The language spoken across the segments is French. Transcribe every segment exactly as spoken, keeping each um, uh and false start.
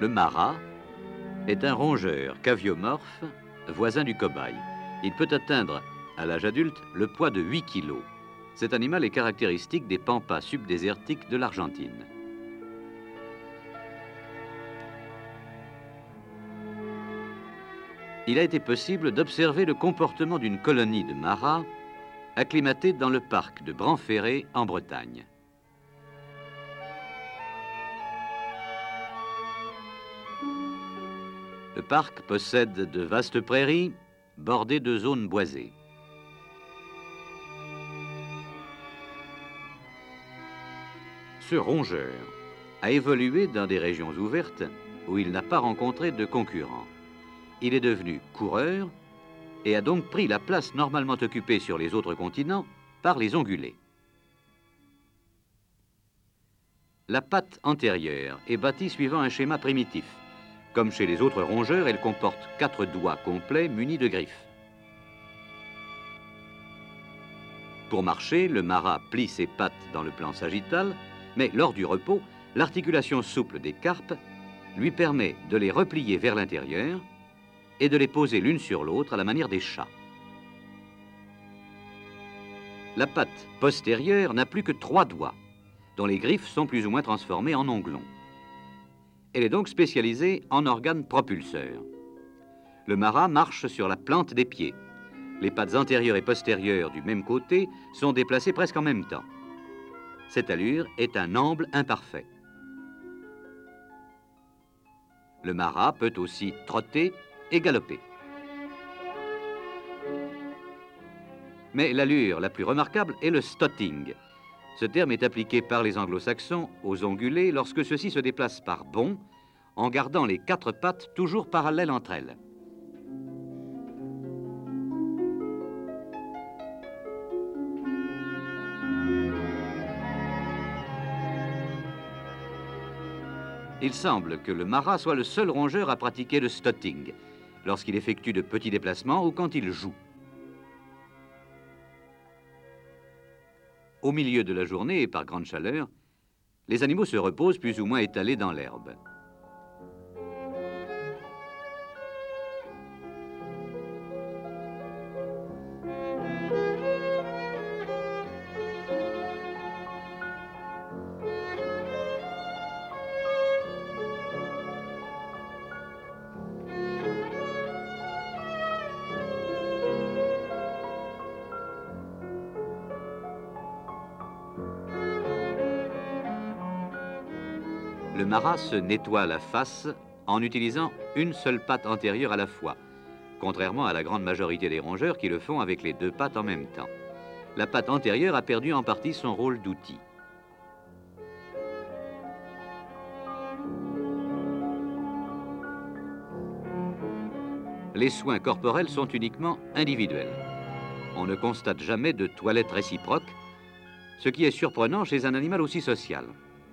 Le marat est un rongeur caviomorphe, voisin du cobaye. Il peut atteindre, à l'âge adulte, le poids de huit kilos. Cet animal est caractéristique des pampas subdésertiques de l'Argentine. Il a été possible d'observer le comportement d'une colonie de marats acclimatée dans le parc de Branferré en Bretagne. Le parc possède de vastes prairies bordées de zones boisées. Ce rongeur a évolué dans des régions ouvertes où il n'a pas rencontré de concurrents. Il est devenu coureur et a donc pris la place normalement occupée sur les autres continents par les ongulés. La patte antérieure est bâtie suivant un schéma primitif. Comme chez les autres rongeurs, elle comporte quatre doigts complets munis de griffes. Pour marcher, le marat plie ses pattes dans le plan sagittal, mais lors du repos, l'articulation souple des carpes lui permet de les replier vers l'intérieur et de les poser l'une sur l'autre à la manière des chats. La patte postérieure n'a plus que trois doigts, dont les griffes sont plus ou moins transformées en onglons. Elle est donc spécialisée en organes propulseurs. Le marat marche sur la plante des pieds. Les pattes antérieures et postérieures du même côté sont déplacées presque en même temps. Cette allure est un amble imparfait. Le marat peut aussi trotter et galoper. Mais l'allure la plus remarquable est le stotting. Ce terme est appliqué par les anglo-saxons aux ongulés lorsque ceux-ci se déplacent par bonds en gardant les quatre pattes toujours parallèles entre elles. Il semble que le marat soit le seul rongeur à pratiquer le stotting, lorsqu'il effectue de petits déplacements ou quand il joue. Au milieu de la journée et par grande chaleur, les animaux se reposent plus ou moins étalés dans l'herbe. Le marat se nettoie la face en utilisant une seule patte antérieure à la fois, contrairement à la grande majorité des rongeurs qui le font avec les deux pattes en même temps. La patte antérieure a perdu en partie son rôle d'outil. Les soins corporels sont uniquement individuels. On ne constate jamais de toilette réciproque, ce qui est surprenant chez un animal aussi social.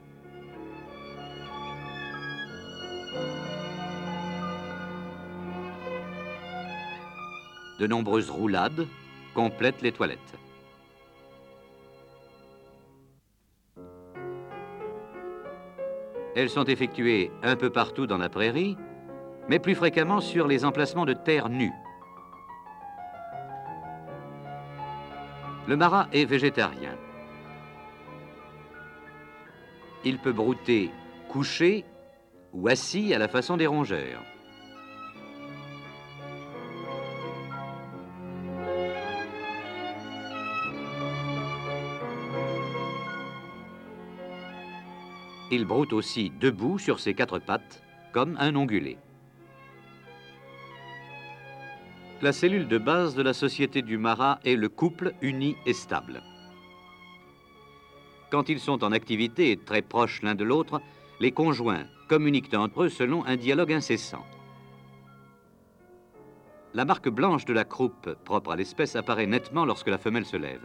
De nombreuses roulades complètent les toilettes. Elles sont effectuées un peu partout dans la prairie, mais plus fréquemment sur les emplacements de terre nue. Le marat est végétarien. Il peut brouter couché ou assis à la façon des rongeurs. Il broute aussi debout sur ses quatre pattes, comme un ongulé. La cellule de base de la société du marat est le couple uni et stable. Quand ils sont en activité et très proches l'un de l'autre, les conjoints communiquent entre eux selon un dialogue incessant. La marque blanche de la croupe propre à l'espèce apparaît nettement lorsque la femelle se lève.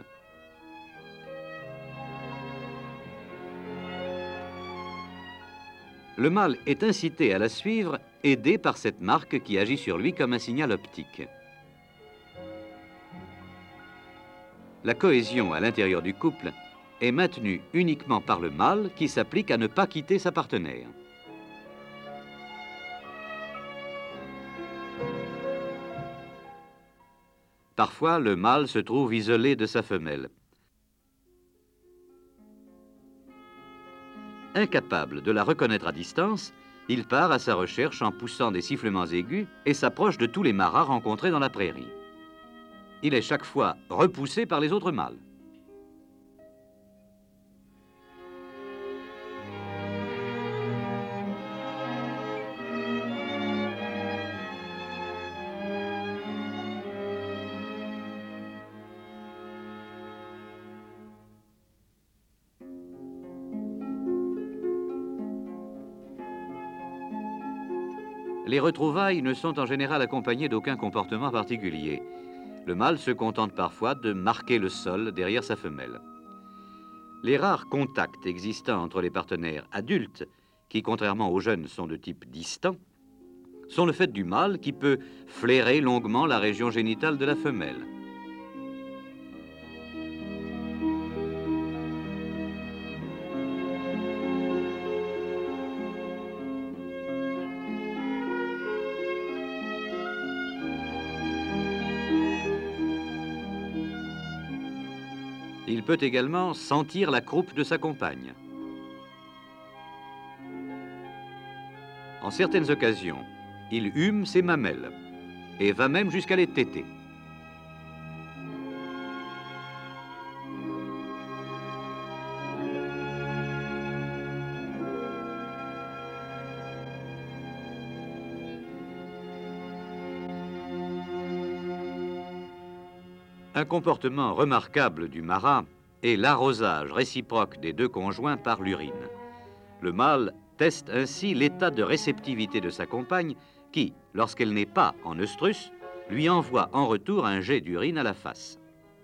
Le mâle est incité à la suivre, aidé par cette marque qui agit sur lui comme un signal optique. La cohésion à l'intérieur du couple est maintenue uniquement par le mâle qui s'applique à ne pas quitter sa partenaire. Parfois, le mâle se trouve isolé de sa femelle. Incapable de la reconnaître à distance, il part à sa recherche en poussant des sifflements aigus et s'approche de tous les maras rencontrés dans la prairie. Il est chaque fois repoussé par les autres mâles. Les retrouvailles ne sont en général accompagnées d'aucun comportement particulier. Le mâle se contente parfois de marquer le sol derrière sa femelle. Les rares contacts existants entre les partenaires adultes, qui contrairement aux jeunes sont de type distant, sont le fait du mâle qui peut flairer longuement la région génitale de la femelle. Il peut également sentir la croupe de sa compagne. En certaines occasions, il hume ses mamelles et va même jusqu'à les téter. Un comportement remarquable du marat est l'arrosage réciproque des deux conjoints par l'urine. Le mâle teste ainsi l'état de réceptivité de sa compagne qui, lorsqu'elle n'est pas en œstrus, lui envoie en retour un jet d'urine à la face.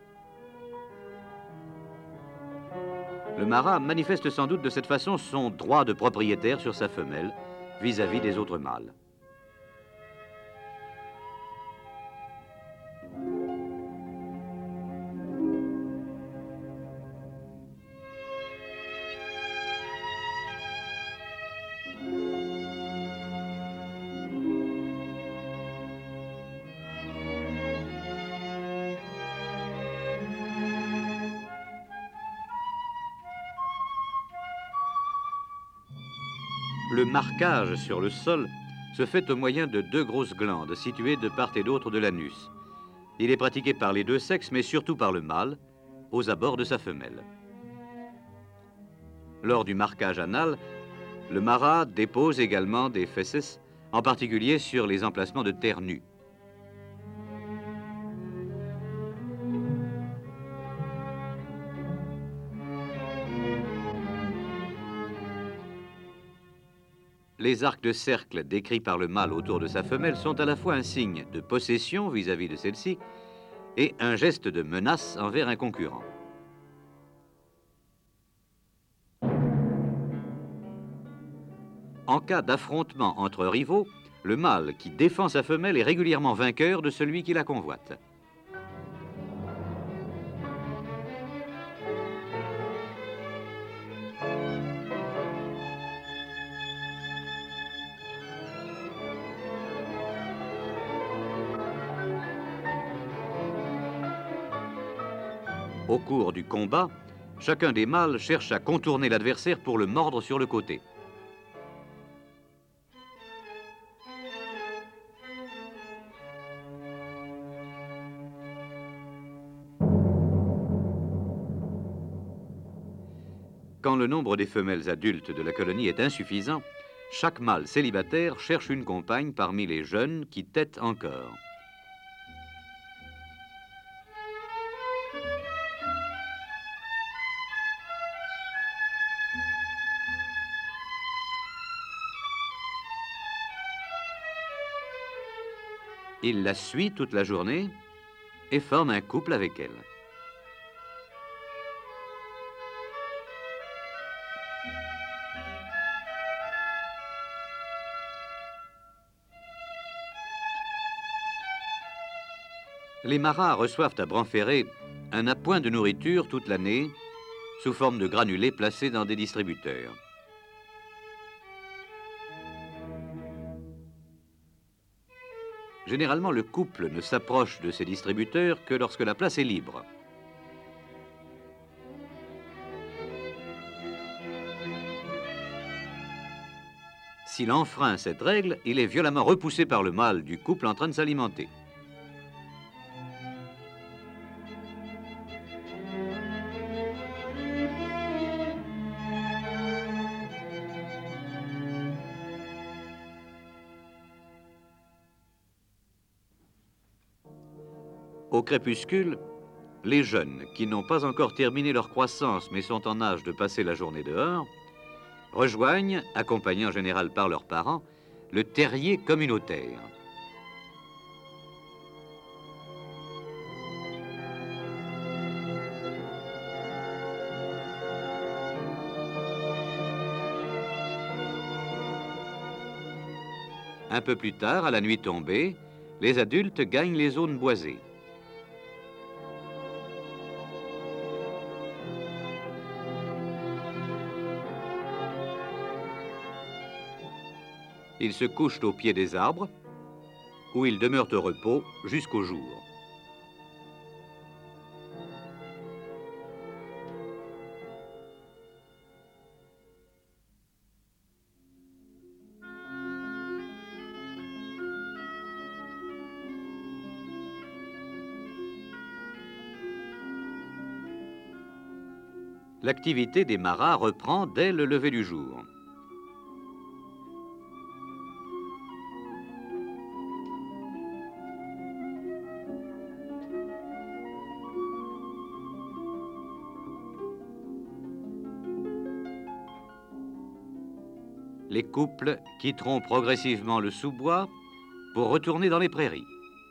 Le marat manifeste sans doute de cette façon son droit de propriétaire sur sa femelle vis-à-vis des autres mâles. Le marquage sur le sol se fait au moyen de deux grosses glandes situées de part et d'autre de l'anus. Il est pratiqué par les deux sexes, mais surtout par le mâle, aux abords de sa femelle. Lors du marquage anal, le marat dépose également des fesses, en particulier sur les emplacements de terre nue. Les arcs de cercle décrits par le mâle autour de sa femelle sont à la fois un signe de possession vis-à-vis de celle-ci et un geste de menace envers un concurrent. En cas d'affrontement entre rivaux, le mâle qui défend sa femelle est régulièrement vainqueur de celui qui la convoite. Au cours du combat, chacun des mâles cherche à contourner l'adversaire pour le mordre sur le côté. Quand le nombre des femelles adultes de la colonie est insuffisant, chaque mâle célibataire cherche une compagne parmi les jeunes qui tètent encore. Il la suit toute la journée et forme un couple avec elle. Les marats reçoivent à Branferré un appoint de nourriture toute l'année sous forme de granulés placés dans des distributeurs. Généralement, le couple ne s'approche de ses distributeurs que lorsque la place est libre. S'il enfreint cette règle, il est violemment repoussé par le mâle du couple en train de s'alimenter. Au crépuscule, les jeunes, qui n'ont pas encore terminé leur croissance mais sont en âge de passer la journée dehors, rejoignent, accompagnés en général par leurs parents, le terrier communautaire. Un peu plus tard, à la nuit tombée, les adultes gagnent les zones boisées. Ils se couchent au pied des arbres, où ils demeurent au repos jusqu'au jour. L'activité des maras reprend dès le lever du jour. Les couples quitteront progressivement le sous-bois pour retourner dans les prairies.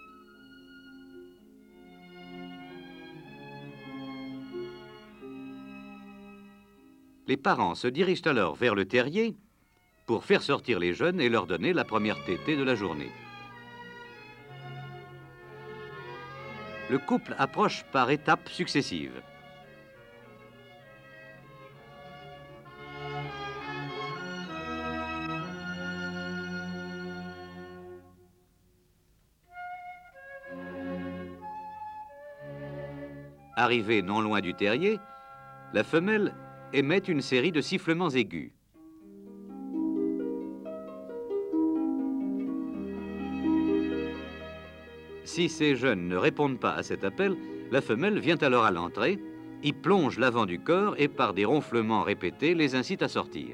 Les parents se dirigent alors vers le terrier pour faire sortir les jeunes et leur donner la première tétée de la journée. Le couple approche par étapes successives. Arrivée non loin du terrier, la femelle émet une série de sifflements aigus. Si ces jeunes ne répondent pas à cet appel, la femelle vient alors à l'entrée, y plonge l'avant du corps et par des ronflements répétés les incite à sortir.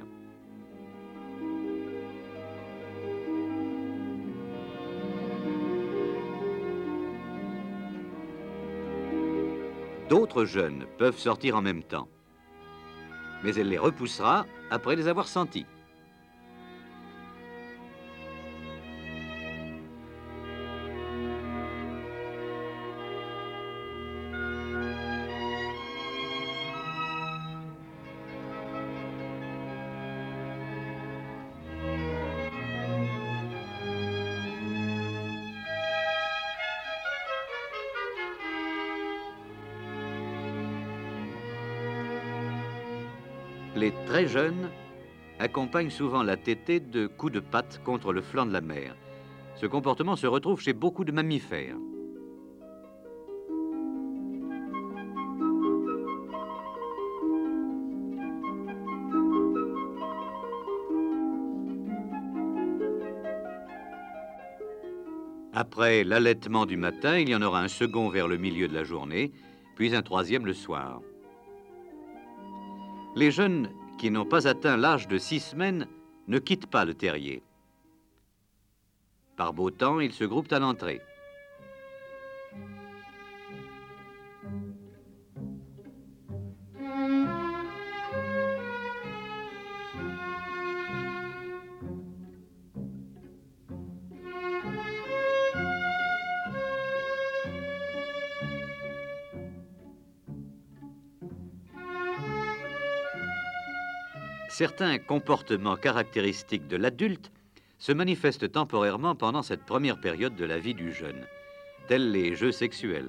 D'autres jeunes peuvent sortir en même temps, mais elle les repoussera après les avoir sentis. Les très jeunes accompagnent souvent la tétée de coups de patte contre le flanc de la mère. Ce comportement se retrouve chez beaucoup de mammifères. Après l'allaitement du matin, il y en aura un second vers le milieu de la journée, puis un troisième le soir. Les jeunes qui n'ont pas atteint l'âge de six semaines ne quittent pas le terrier. Par beau temps, ils se groupent à l'entrée. Certains comportements caractéristiques de l'adulte se manifestent temporairement pendant cette première période de la vie du jeune, tels les jeux sexuels.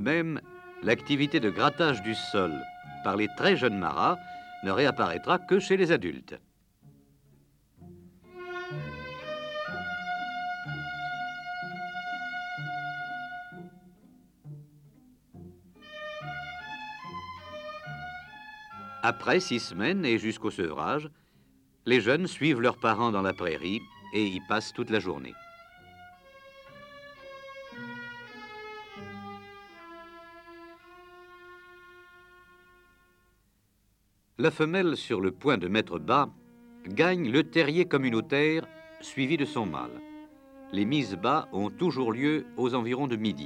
même, l'activité de grattage du sol par les très jeunes maras ne réapparaîtra que chez les adultes. Après six semaines et jusqu'au sevrage, les jeunes suivent leurs parents dans la prairie et y passent toute la journée. La femelle, sur le point de mettre bas, gagne le terrier communautaire suivi de son mâle. Les mises bas ont toujours lieu aux environs de midi.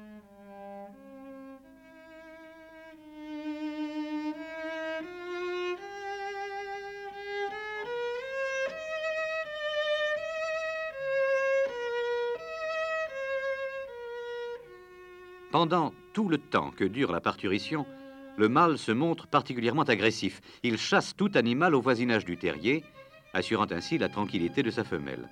Pendant tout le temps que dure la parturition, le mâle se montre particulièrement agressif. Il chasse tout animal au voisinage du terrier, assurant ainsi la tranquillité de sa femelle.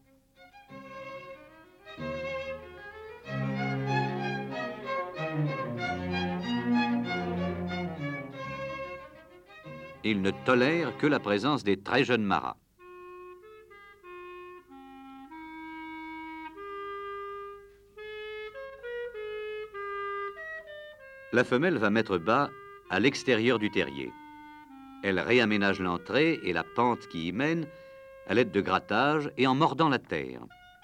Il ne tolère que la présence des très jeunes maras. La femelle va mettre bas à l'extérieur du terrier. Elle réaménage l'entrée et la pente qui y mène à l'aide de grattage et en mordant la terre.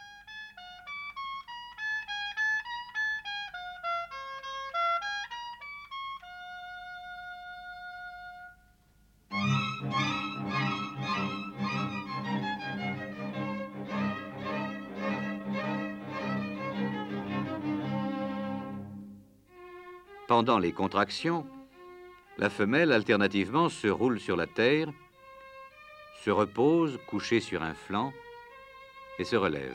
Pendant les contractions, la femelle alternativement se roule sur la terre, se repose couchée sur un flanc et se relève.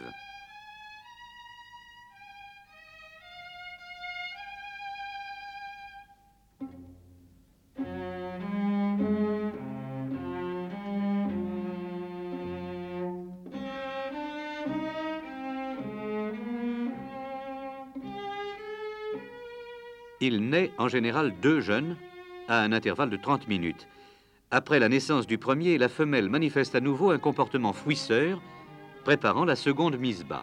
Il naît en général deux jeunes à un intervalle de trente minutes. Après la naissance du premier, la femelle manifeste à nouveau un comportement fouisseur, préparant la seconde mise bas.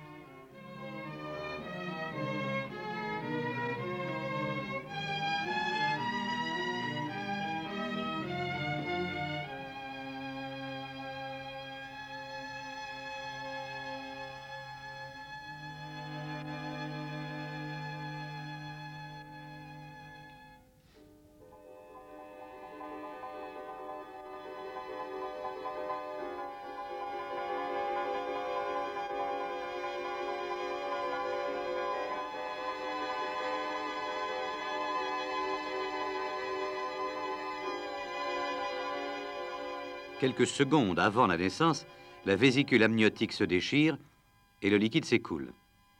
Quelques secondes avant la naissance, la vésicule amniotique se déchire et le liquide s'écoule.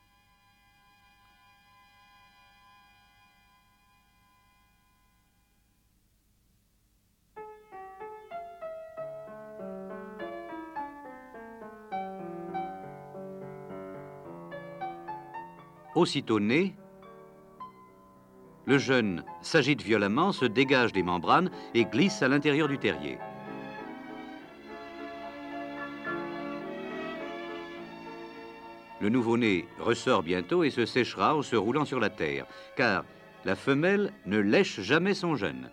Aussitôt né, le jeune s'agite violemment, se dégage des membranes et glisse à l'intérieur du terrier. Le nouveau-né ressort bientôt et se séchera en se roulant sur la terre, car la femelle ne lèche jamais son jeune.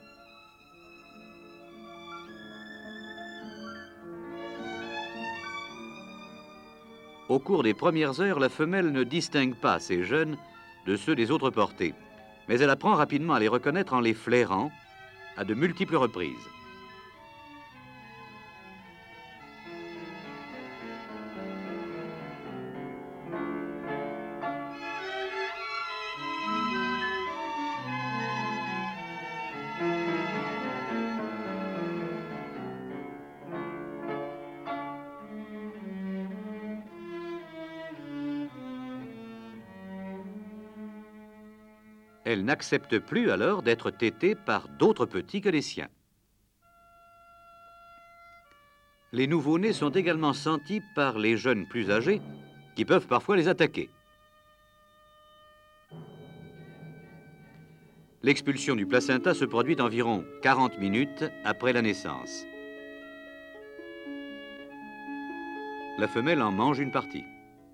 Au cours des premières heures, la femelle ne distingue pas ses jeunes de ceux des autres portées, mais elle apprend rapidement à les reconnaître en les flairant à de multiples reprises. Elle n'accepte plus alors d'être tétée par d'autres petits que les siens. Les nouveau-nés sont également sentis par les jeunes plus âgés qui peuvent parfois les attaquer. L'expulsion du placenta se produit environ quarante minutes après la naissance. La femelle en mange une partie.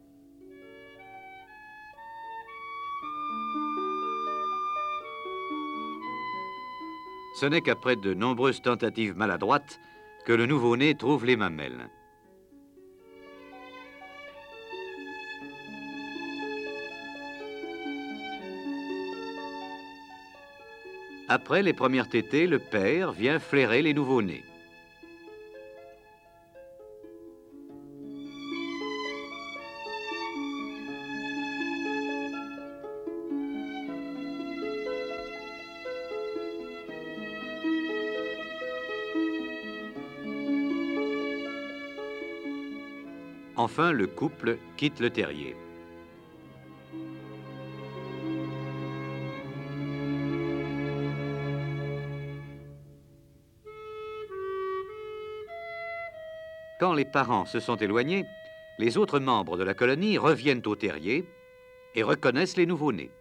Ce n'est qu'après de nombreuses tentatives maladroites que le nouveau-né trouve les mamelles. Après les premières tétées, le père vient flairer les nouveau-nés. Enfin, le couple quitte le terrier. Quand les parents se sont éloignés, les autres membres de la colonie reviennent au terrier et reconnaissent les nouveau-nés.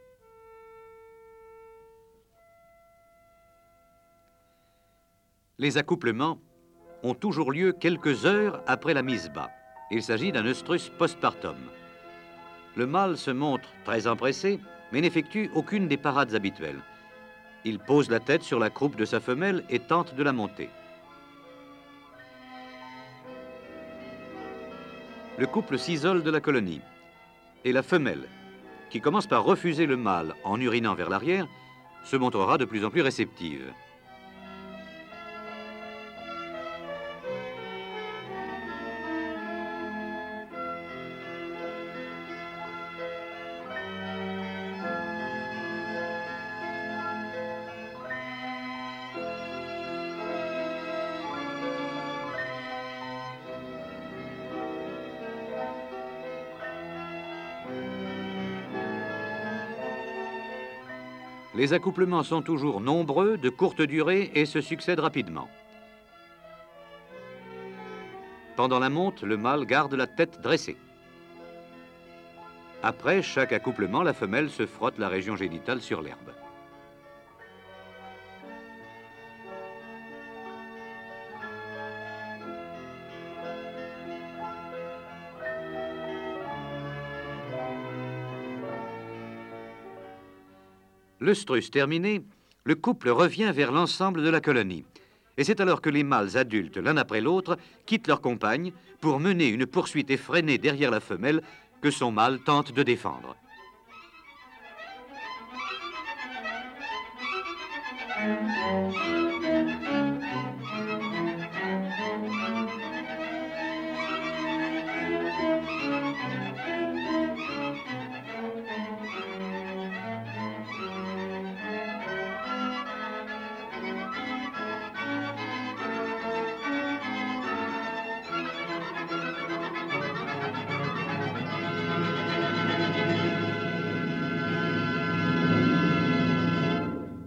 Les accouplements ont toujours lieu quelques heures après la mise bas. Il s'agit d'un œstrus postpartum. Le mâle se montre très empressé, mais n'effectue aucune des parades habituelles. Il pose la tête sur la croupe de sa femelle et tente de la monter. Le couple s'isole de la colonie. Et la femelle, qui commence par refuser le mâle en urinant vers l'arrière, se montrera de plus en plus réceptive. Les accouplements sont toujours nombreux, de courte durée et se succèdent rapidement. Pendant la monte, le mâle garde la tête dressée. Après chaque accouplement, la femelle se frotte la région génitale sur l'herbe. L'œstrus terminé, le couple revient vers l'ensemble de la colonie. Et c'est alors que les mâles adultes, l'un après l'autre, quittent leur compagne pour mener une poursuite effrénée derrière la femelle que son mâle tente de défendre. Thank you.